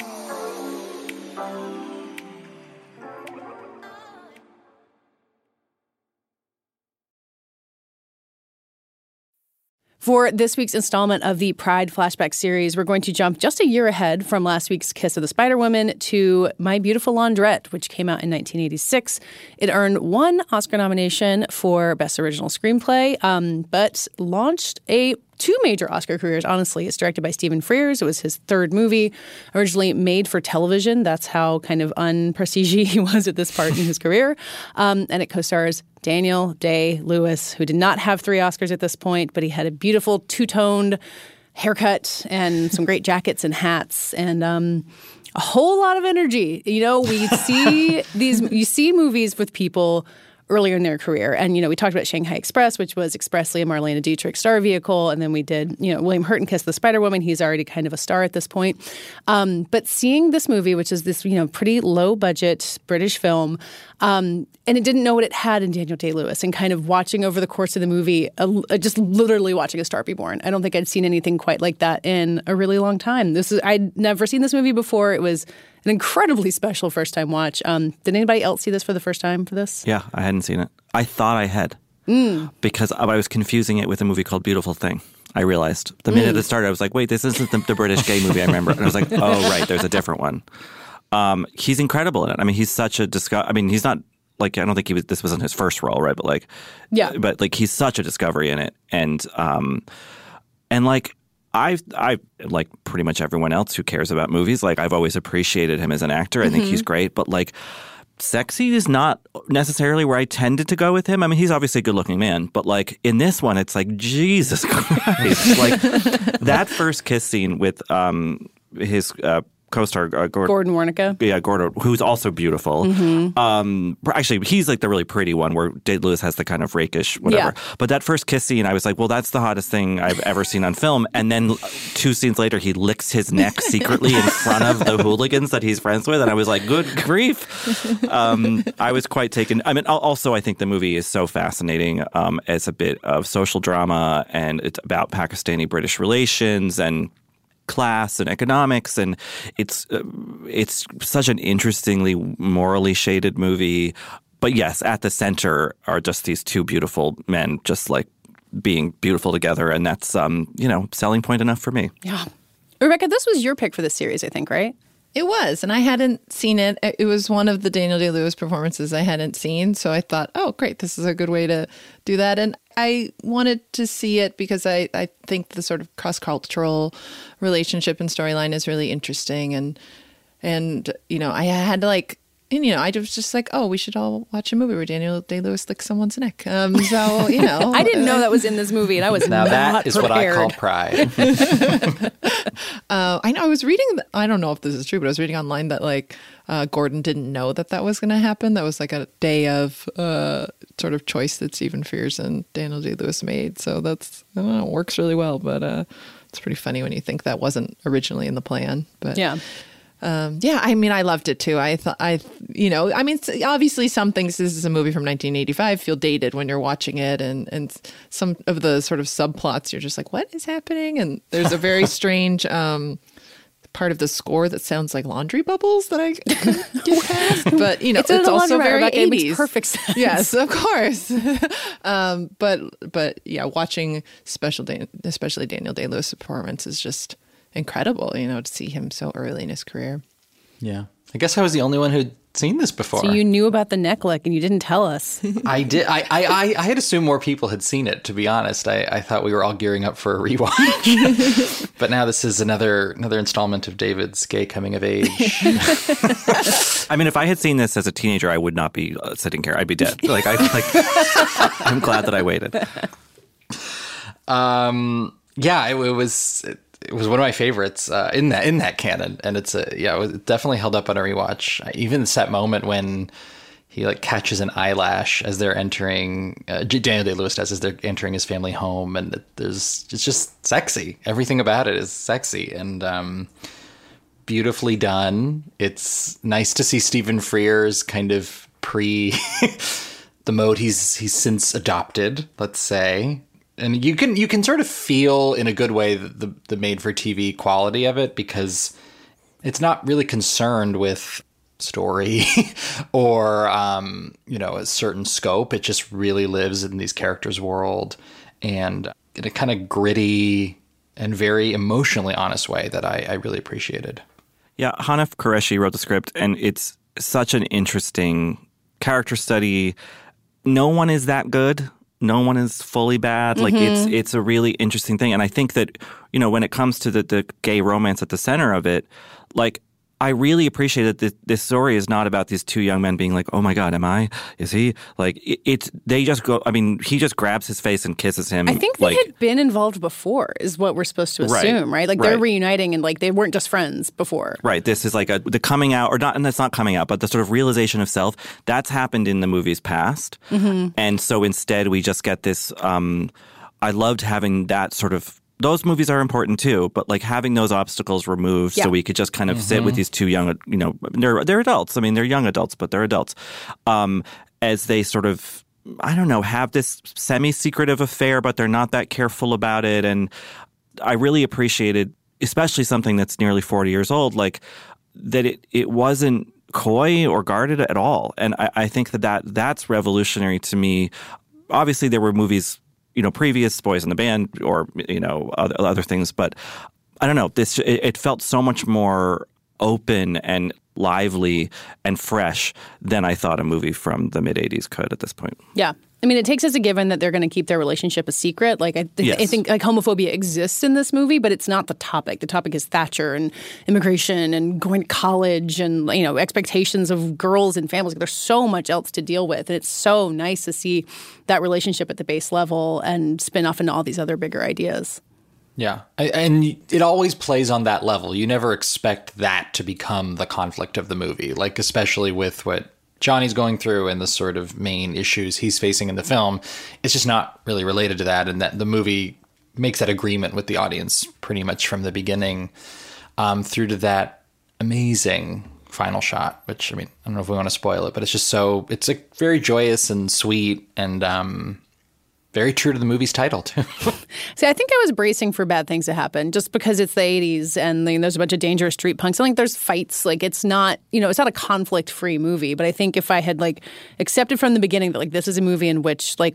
For this week's installment of the Pride Flashback series, we're going to jump just a year ahead from last week's Kiss of the Spider-Woman to My Beautiful Laundrette, which came out in nineteen eighty-six. It earned one Oscar nomination for Best Original Screenplay, um, but launched a two major Oscar careers, honestly. It's directed by Stephen Frears. It was his third movie, originally made for television. That's how kind of unprestige he was at this part in his career. Um, and it co-stars Daniel Day-Lewis, who did not have three Oscars at this point, but he had a beautiful two-toned haircut and some great jackets and hats and um, a whole lot of energy. You know, we see these, you see movies with people earlier in their career. And, you know, we talked about Shanghai Express, which was expressly a Marlene Dietrich star vehicle. And then we did, you know, William Hurt and Kiss the Spider-Woman. He's already kind of a star at this point. Um, but seeing this movie, which is this, you know, pretty low-budget British film, um, and it didn't know what it had in Daniel Day-Lewis, and kind of watching over the course of the movie, uh, just literally watching a star be born. I don't think I'd seen anything quite like that in a really long time. This is I'd never seen this movie before. It was an incredibly special first-time watch. Um, did anybody else see this for the first time for this? Yeah, I hadn't seen it. I thought I had mm. because I was confusing it with a movie called Beautiful Thing. I realized the minute mm. it started, I was like, wait, this isn't the, the British gay movie I remember. And I was like, oh, right, there's a different one. Um, he's incredible in it. I mean, he's such a disco- I mean, he's not like, I don't think he was, this wasn't his first role, right? But like, yeah, but like, he's such a discovery in it. And, um, and like, I've, I like pretty much everyone else who cares about movies. Like, I've always appreciated him as an actor. I mm-hmm. think he's great. But like, sexy is not necessarily where I tended to go with him. I mean, he's obviously a good-looking man, but like in this one, it's like, Jesus Christ. Like that first kiss scene with um, his uh, co-star uh, Gord- Gordon Warnicka. Yeah, Gordon, who's also beautiful. Mm-hmm. Um, actually, he's like the really pretty one where Day-Lewis has the kind of rakish whatever. Yeah. But that first kiss scene, I was like, well, that's the hottest thing I've ever seen on film. And then two scenes later, he licks his neck secretly in front of the hooligans that he's friends with. And I was like, good grief. Um, I was quite taken. I mean, also, I think the movie is so fascinating um, as a bit of social drama, and it's about Pakistani-British relations and class and economics, and it's uh, it's such an interestingly morally shaded movie. But yes, at the center are just these two beautiful men, just like being beautiful together, and that's um you know selling point enough for me. Yeah, Rebecca, this was your pick for this series, I think, right? It was, and I hadn't seen it. It was one of the Daniel Day-Lewis performances I hadn't seen, so I thought, oh, great, this is a good way to do that. And I wanted to see it because I, I think the sort of cross-cultural relationship and storyline is really interesting. And, and you know, I had to, like, and, you know, I was just like, oh, we should all watch a movie where Daniel Day-Lewis licks someone's neck. Um, so, you know. I didn't know that was in this movie, and I was now not that is prepared. what I call pride. uh, I know I was reading, I don't know if this is true, but I was reading online that, like, uh, Gordon didn't know that that was going to happen. That was, like, a day of uh, sort of choice that Stephen Frears and Daniel Day-Lewis made. So that's, I don't know, it works really well, but uh, it's pretty funny when you think that wasn't originally in the plan. But yeah. Um, yeah, I mean, I loved it too. I thought, I, you know, I mean, obviously some things, this is a movie from nineteen eighty-five, feel dated when you're watching it. And, and some of the sort of subplots, you're just like, what is happening? And there's a very strange um, part of the score that sounds like laundry bubbles that I couldn't get past. But, you know, it's, it's also very Rebecca, eighties. It makes perfect sense. Yes, of course. um, but, but yeah, watching special Dan- especially Daniel Day-Lewis' performance is just incredible, you know, to see him so early in his career. Yeah. I guess I was the only one who'd seen this before. So you knew about the neck lick and you didn't tell us. I did. I, I, I had assumed more people had seen it, to be honest. I, I thought we were all gearing up for a rewatch. But now this is another another installment of David's gay coming of age. I mean, if I had seen this as a teenager, I would not be uh, sitting here. I'd be dead. Like, I, like I'm glad that I waited. Um, yeah, it, it was... It, It was one of my favorites uh, in that in that canon, and it's a yeah, it was definitely held up on a rewatch. Even the set moment when he like catches an eyelash as they're entering, uh, Daniel Day-Lewis does as they're entering his family home, and it, there's it's just sexy. Everything about it is sexy and um, beautifully done. It's nice to see Stephen Frears kind of pre the mode he's he's since adopted, let's say. And you can you can sort of feel in a good way the the made-for-T V quality of it, because it's not really concerned with story or um, you know, a certain scope. It just really lives in these characters' world, and in a kind of gritty and very emotionally honest way that I, I really appreciated. Yeah, Hanif Qureshi wrote the script, and it's such an interesting character study. No one is that good. No one is fully bad. Like mm-hmm. it's it's a really interesting thing. And I think that, you know, when it comes to the, the gay romance at the center of it, like I really appreciate that this, this story is not about these two young men being like, oh my God, am I? Is he? Like it, it's they just go. I mean, he just grabs his face and kisses him. I think they like, had been involved before, is what we're supposed to assume, right? right? Like they're right. reuniting and like they weren't just friends before. Right. This is like a the coming out, or not, and that's not coming out, but the sort of realization of self that's happened in the movie's past. Mm-hmm. And so instead, we just get this. Um, I loved having that sort of. Those movies are important too, but like having those obstacles removed yeah. so we could just kind of mm-hmm. sit with these two young, you know, they're they're adults. I mean, they're young adults, but they're adults. Um, as they sort of, I don't know, have this semi-secretive affair, but they're not that careful about it. And I really appreciated, especially something that's nearly forty years old, like that it, it wasn't coy or guarded at all. And I, I think that, that that's revolutionary to me. Obviously, there were movies, you know, previous Boys in the Band or, you know, other, other things. But I don't know, this it, it felt so much more open and lively and fresh than I thought a movie from the mid-eighties could at this point. Yeah. I mean, it takes as a given that they're going to keep their relationship a secret. Like, I, th- yes. I think like homophobia exists in this movie, but it's not the topic. The topic is Thatcher and immigration and going to college and, you know, expectations of girls and families. There's so much else to deal with. And it's so nice to see that relationship at the base level and spin off into all these other bigger ideas. Yeah. And it always plays on that level. You never expect that to become the conflict of the movie, like especially with what Johnny's going through and the sort of main issues he's facing in the film. It's just not really related to that. And that the movie makes that agreement with the audience pretty much from the beginning um, through to that amazing final shot, which, I mean, I don't know if we want to spoil it, but it's just so, it's like very joyous and sweet and um, very true to the movie's title, too. See, I think I was bracing for bad things to happen just because it's the eighties and like, there's a bunch of dangerous street punks. I think there's fights. Like, it's not, you know, it's not a conflict-free movie. But I think if I had, like, accepted from the beginning that, like, this is a movie in which, like,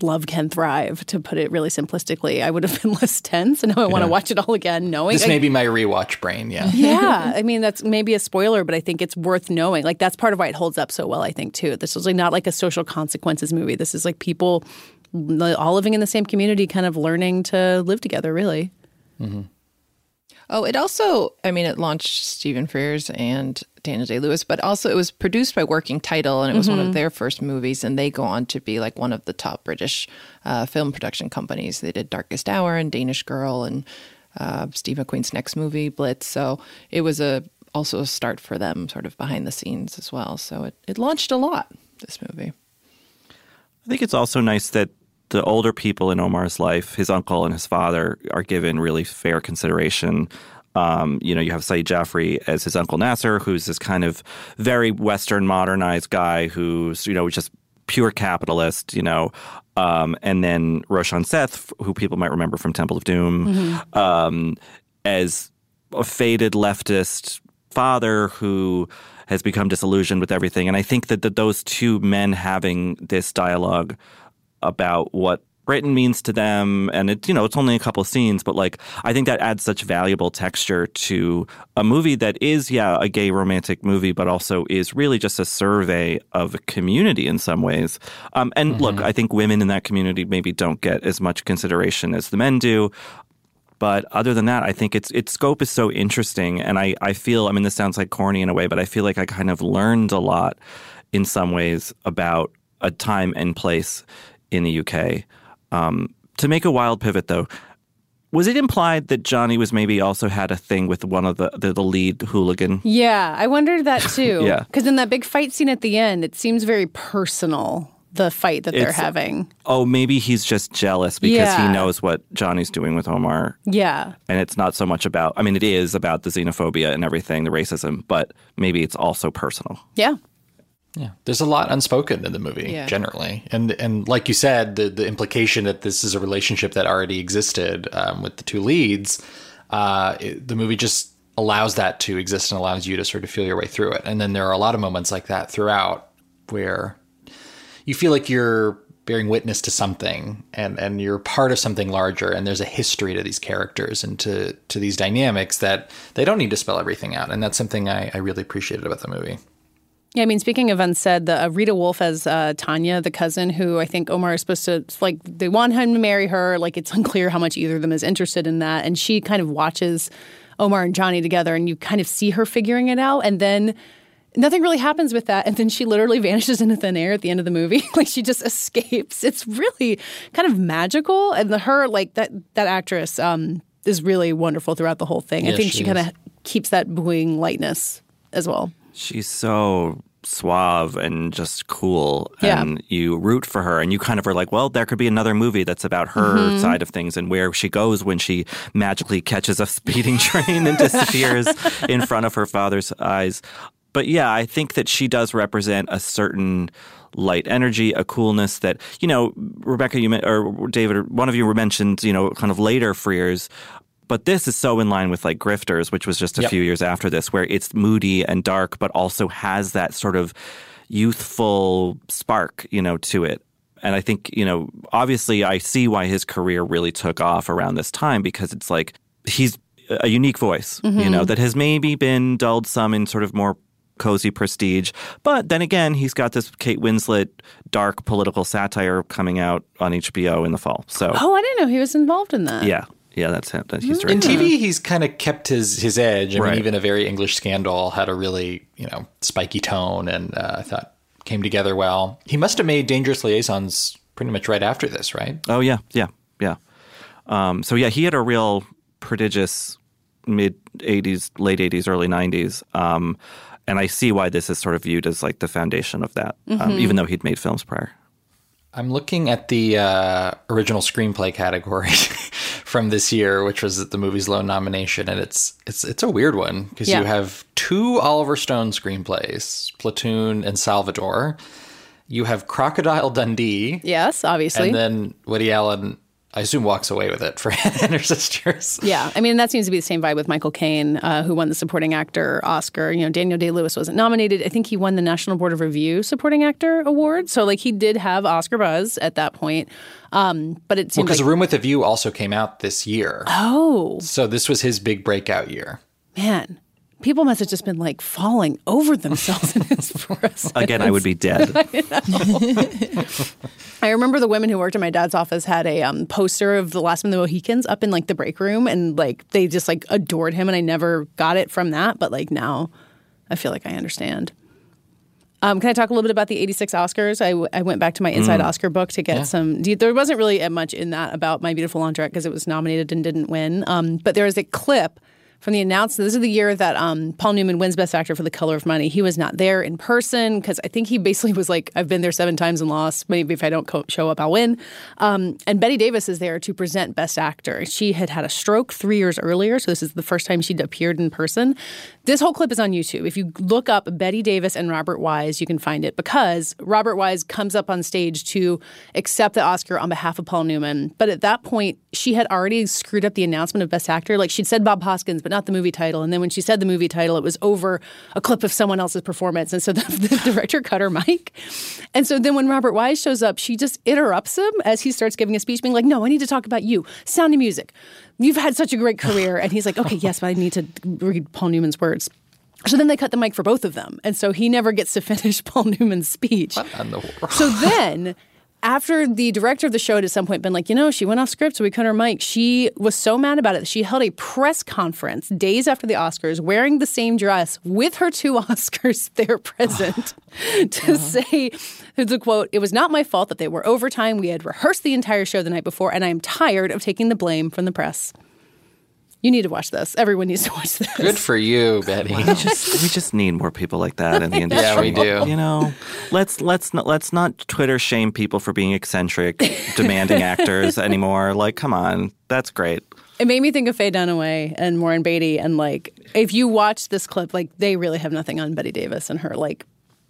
love can thrive, to put it really simplistically. I would have been less tense, and now I want to Yeah. watch it all again, knowing. This I, may be my rewatch brain, yeah. yeah. I mean, that's maybe a spoiler, but I think it's worth knowing. Like, that's part of why it holds up so well, I think, too. This was like not like a social consequences movie. This is like people all living in the same community, kind of learning to live together, really. Mm-hmm. Oh, it also, I mean, it launched Stephen Frears and Daniel Day-Lewis, but also it was produced by Working Title, and it was mm-hmm. one of their first movies, and they go on to be like one of the top British uh, film production companies. They did Darkest Hour and Danish Girl and uh, Steve McQueen's next movie, Blitz. So it was a also a start for them sort of behind the scenes as well. So it, it launched a lot, this movie. I think it's also nice that the older people in Omar's life, his uncle and his father, are given really fair consideration. Um, you know, you have Saeed Jaffrey as his uncle Nasser, who's this kind of very Western modernized guy who's, you know, just pure capitalist, you know. Um, and then Roshan Seth, who people might remember from Temple of Doom, mm-hmm. um, as a faded leftist father who has become disillusioned with everything. And I think that, that those two men having this dialogue about what Britain means to them, and it, you know, it's only a couple of scenes, but like I think that adds such valuable texture to a movie that is, yeah, a gay romantic movie, but also is really just a survey of a community in some ways. Um, and mm-hmm. look, I think women in that community maybe don't get as much consideration as the men do. But other than that, I think its its scope is so interesting, and I, I feel, I mean, this sounds like corny in a way, but I feel like I kind of learned a lot in some ways about a time and place in the U K. Um, to make a wild pivot, though, was it implied that Johnny was maybe also had a thing with one of the, the, the lead hooligan? Yeah, I wondered that too. Yeah. Because in that big fight scene at the end, it seems very personal, the fight that they're It's- having. Oh, maybe he's just jealous because Yeah. he knows what Johnny's doing with Omar. Yeah. And it's not so much about, I mean, it is about the xenophobia and everything, the racism, but maybe it's also personal. Yeah. Yeah, there's a lot unspoken in the movie Yeah. generally, and and like you said, the the implication that this is a relationship that already existed um, with the two leads, uh, it, the movie just allows that to exist and allows you to sort of feel your way through it. And then there are a lot of moments like that throughout where you feel like you're bearing witness to something, and and you're part of something larger, and there's a history to these characters and to to these dynamics that they don't need to spell everything out, and that's something I, I really appreciated about the movie. Yeah, I mean, speaking of unsaid, the uh, Rita Wolf as uh, Tanya, the cousin, who I think Omar is supposed to, like, they want him to marry her. Like, it's unclear how much either of them is interested in that. And she kind of watches Omar and Johnny together, and you kind of see her figuring it out. And then nothing really happens with that. And then she literally vanishes into thin air at the end of the movie. Like, she just escapes. It's really kind of magical. And the, her, like, that, that actress um, is really wonderful throughout the whole thing. Yes, I think she she kind is. of keeps that buoying lightness as well. She's so suave and just cool, Yeah. and you root for her, and you kind of are like, well, there could be another movie that's about her Mhm. side of things and where she goes when she magically catches a speeding train and disappears in front of her father's eyes. But yeah, I think that she does represent a certain light energy, a coolness that, you know, Rebecca, you men- or David, or one of you mentioned, you know, kind of later Frears. But this is so in line with like Grifters, which was just a Yep. few years after this, where it's moody and dark, but also has that sort of youthful spark, you know, to it. And I think, you know, obviously I see why his career really took off around this time, because it's like he's a unique voice, Mm-hmm. you know, that has maybe been dulled some in sort of more cozy prestige. But then again, he's got this Kate Winslet dark political satire coming out on H B O in the fall. So, Oh, I didn't know he was involved in that. yeah. Yeah, that's him. That he's In directing. T V, he's kind of kept his his edge. I Right. mean, even A Very English Scandal had a really, you know, spiky tone, and uh, I thought came together well. He must have made Dangerous Liaisons pretty much right after this, right? Oh, yeah, yeah, yeah. Um, so, yeah, he had a real prodigious mid-eighties, late eighties, early nineties. Um, and I see why this is sort of viewed as like the foundation of that, um, Mhm. even though he'd made films prior. I'm looking at the uh, original screenplay category from this year, which was the movie's lone nomination, and it's it's it's a weird one because Yeah. you have two Oliver Stone screenplays, Platoon and Salvador. You have Crocodile Dundee, Yes, obviously. and then Woody Allen I assume walks away with it for Hannah and her sisters. Yeah. I mean, that seems to be the same vibe with Michael Caine, uh, who won the supporting actor Oscar. You know, Daniel Day-Lewis wasn't nominated. I think he won the National Board of Review supporting actor award. So, like, he did have Oscar buzz at that point. Um, but it seemed Well, because like... A Room with a View also came out this year. Oh. So this was his big breakout year. Man. People must have just been, like, falling over themselves in his presence. Again, I would be dead. I, I remember the women who worked in my dad's office had a um, poster of The Last of the Mohicans up in, like, the break room. And, like, they just, like, adored him. And I never got it from that. But, like, now I feel like I understand. Um, can I talk a little bit about the eighty-six Oscars? I, w- I went back to my Inside mm. Oscar book to get yeah. some... There wasn't really much in that about My Beautiful Laundrette because it was nominated and didn't win. Um, but there was a clip from the announcement. This is the year that um, Paul Newman wins Best Actor for The Color of Money. He was not there in person because I think he basically was like, I've been there seven times and lost. Maybe if I don't co- show up, I'll win. Um, and Bette Davis is there to present Best Actor. She had had a stroke three years earlier, so this is the first time she'd appeared in person. This whole clip is on YouTube. If you look up Bette Davis and Robert Wise, you can find it because Robert Wise comes up on stage to accept the Oscar on behalf of Paul Newman. But at that point, she had already screwed up the announcement of Best Actor. Like, she'd said Bob Hoskins, but not the movie title. And then when she said the movie title, it was over a clip of someone else's performance. And so the, the director cut her mic. And so then when Robert Wise shows up, she just interrupts him as he starts giving a speech, being like, no, I need to talk about you. Sound of Music. You've had such a great career. And he's like, okay, yes, but I need to read Paul Newman's words. So then they cut the mic for both of them. And so he never gets to finish Paul Newman's speech. What in the world? So then... After the director of the show had at some point been like, you know, she went off script, so we cut her mic, she was so mad about it that she held a press conference days after the Oscars wearing the same dress with her two Oscars there present to say, the quote, "It was not my fault that they were overtime. We had rehearsed the entire show the night before, and I am tired of taking the blame from the press." You need to watch this. Everyone needs to watch this. Good for you, Betty. We just we just need more people like that in the industry. Yeah, we do. You know, let's let's not let's not Twitter shame people for being eccentric, demanding actors anymore. Like, come on, that's great. It made me think of Faye Dunaway and Warren Beatty, and like, if you watch this clip, like, they really have nothing on Bette Davis and her like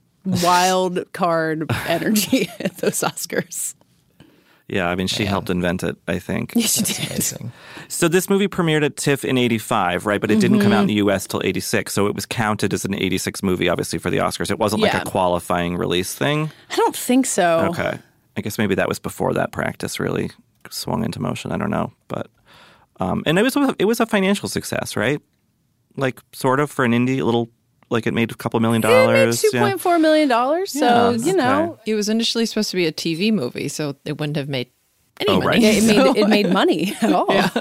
wild card energy at those Oscars. Yeah, I mean, she yeah. helped invent it, I think. Yeah, she did. Amazing. So this movie premiered at TIFF in eighty-five, right? But it didn't mm-hmm. come out in the U S till eighty-six. So it was counted as an eighty-six movie, obviously, for the Oscars. It wasn't yeah. like a qualifying release thing? I don't think so. Okay. I guess maybe that was before that practice really swung into motion. I don't know. But um, and it was, it was a financial success, right? Like, sort of, for an indie little... Like, it made a couple million dollars. It made two point four million dollars. So, yeah, you know. Okay. It was initially supposed to be a T V movie, so it wouldn't have made any oh, money. Right. Yeah, it made, it made money at all. Yeah.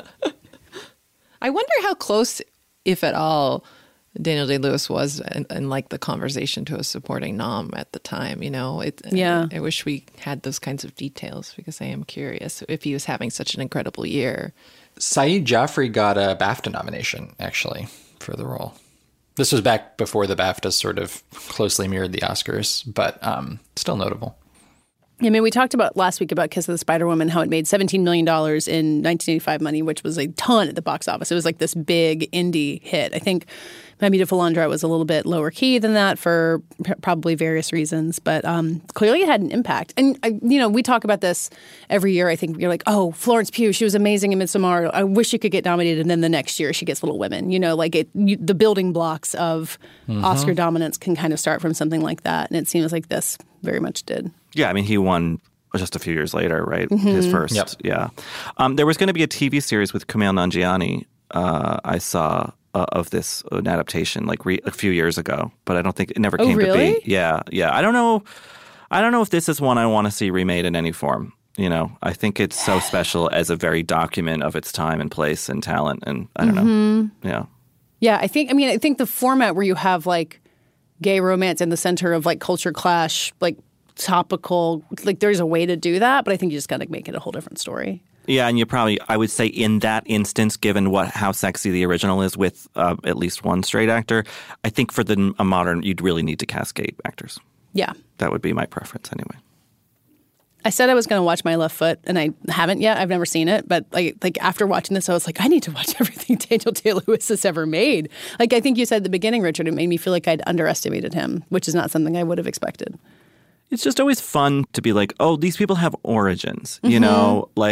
I wonder how close, if at all, Daniel Day-Lewis was in, in, like, the conversation to a supporting nom at the time, you know? It, yeah. I, I wish we had those kinds of details because I am curious if he was having such an incredible year. Saeed Jaffrey got a BAFTA nomination, actually, for the role. This was back before the BAFTAs sort of closely mirrored the Oscars, but um, still notable. I mean, we talked about last week about Kiss of the Spider Woman, how it made seventeen million dollars in nineteen eighty-five money, which was a ton at the box office. It was like this big indie hit. I think My Beautiful Laundrette was a little bit lower key than that for p- probably various reasons, but um, clearly it had an impact. And, I, you know, we talk about this every year. I think you're like, oh, Florence Pugh, she was amazing in Midsommar. I wish she could get nominated. And then the next year she gets Little Women. You know, like it, you, the building blocks of mm-hmm. Oscar dominance can kind of start from something like that. And it seems like this very much did. Yeah, I mean, he won just a few years later, right? Mm-hmm. His first, yep. yeah. Um, there was going to be a T V series with Kumail Nanjiani. Uh, I saw uh, of this an adaptation like re- a few years ago, but I don't think it never oh, came really? to be. Yeah, yeah. I don't know. I don't know if this is one I want to see remade in any form. You know, I think it's so special as a very document of its time and place and talent, and I don't mm-hmm. know. Yeah, yeah. I think. I mean, I think the format where you have like gay romance in the center of like culture clash, like. Topical, like there's a way to do that, but I think you just got to make it a whole different story. Yeah, and you probably, I would say in that instance, given what how sexy the original is with uh, at least one straight actor, I think for the a modern, you'd really need to cast gay actors. Yeah. That would be my preference anyway. I said I was going to watch My Left Foot, and I haven't yet. I've never seen it, but like, like after watching this, I was like, I need to watch everything Daniel Day-Lewis has ever made. Like I think you said at the beginning, Richard, it made me feel like I'd underestimated him, which is not something I would have expected. It's just always fun to be like, oh, these people have origins, you mm-hmm. know, like,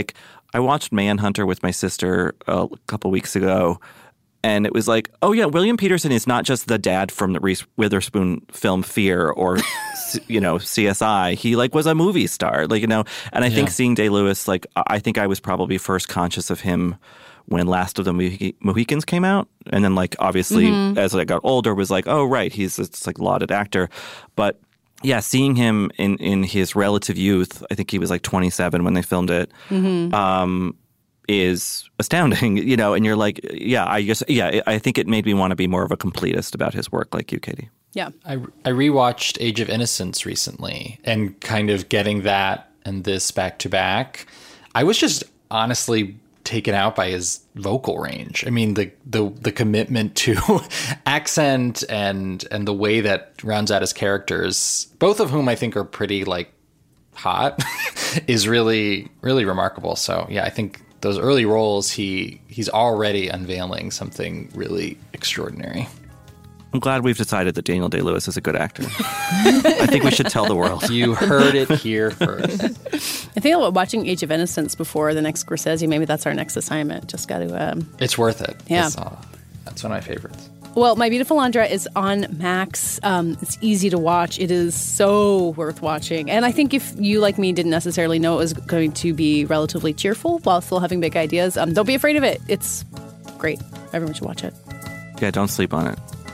I watched Manhunter with my sister a couple weeks ago, and it was like, oh yeah, William Peterson is not just the dad from the Reese Witherspoon film Fear or, you know, C S I. He like was a movie star, like, you know, and I yeah. think seeing Day-Lewis, like, I think I was probably first conscious of him when Last of the Moh- Mohicans came out. And then like, obviously, mm-hmm. as I got older, was like, oh, right, he's this like lauded actor. But yeah, seeing him in, in his relative youth, I think he was like twenty-seven when they filmed it, mm-hmm. um, is astounding, you know, and you're like, yeah, I guess, yeah, I think it made me want to be more of a completist about his work like you, Katie. Yeah. I, I rewatched Age of Innocence recently, and kind of getting that and this back to back, I was just honestly taken out by his vocal range. I mean, the the the commitment to accent and and the way that rounds out his characters, both of whom I think are pretty like hot, is really really remarkable. So yeah, I think those early roles, he he's already unveiling something really extraordinary. I'm glad we've decided that Daniel Day-Lewis is a good actor. I think we should tell the world. You heard it here first. I think about watching Age of Innocence before the next Scorsese. Maybe that's our next assignment. Just got to... Um, it's worth it. Yeah. That's, uh, that's one of my favorites. Well, My Beautiful Laundra is on Max. Um, it's easy to watch. It is so worth watching. And I think if you, like me, didn't necessarily know it was going to be relatively cheerful while still having big ideas, um, don't be afraid of it. It's great. Everyone should watch it. Yeah, don't sleep on it.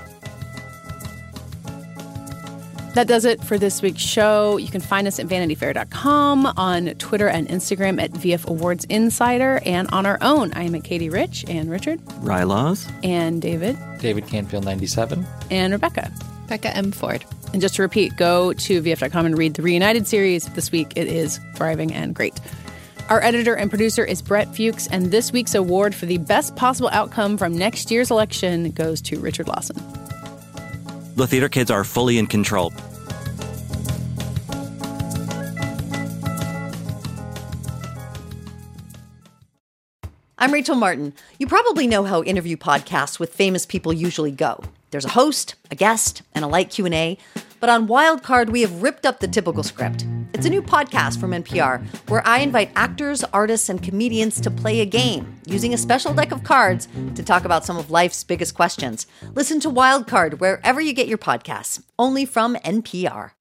That does it for this week's show. You can find us at vanity fair dot com, on Twitter and Instagram at V F Awards Insider, and on our own. I am at Katie Rich, and Richard. Rye Laws. And David. David Canfield ninety-seven. And Rebecca. Becca M. Ford. And just to repeat, go to V F dot com and read the Reunited series. This week it is thriving and great. Our editor and producer is Brett Fuchs, and this week's award for the best possible outcome from next year's election goes to Richard Lawson. The theater kids are fully in control. I'm Rachel Martin. You probably know how interview podcasts with famous people usually go. There's a host, a guest, and a light Q and A. But on Wildcard, we have ripped up the typical script. It's a new podcast from N P R where I invite actors, artists, and comedians to play a game using a special deck of cards to talk about some of life's biggest questions. Listen to Wildcard wherever you get your podcasts, only from N P R.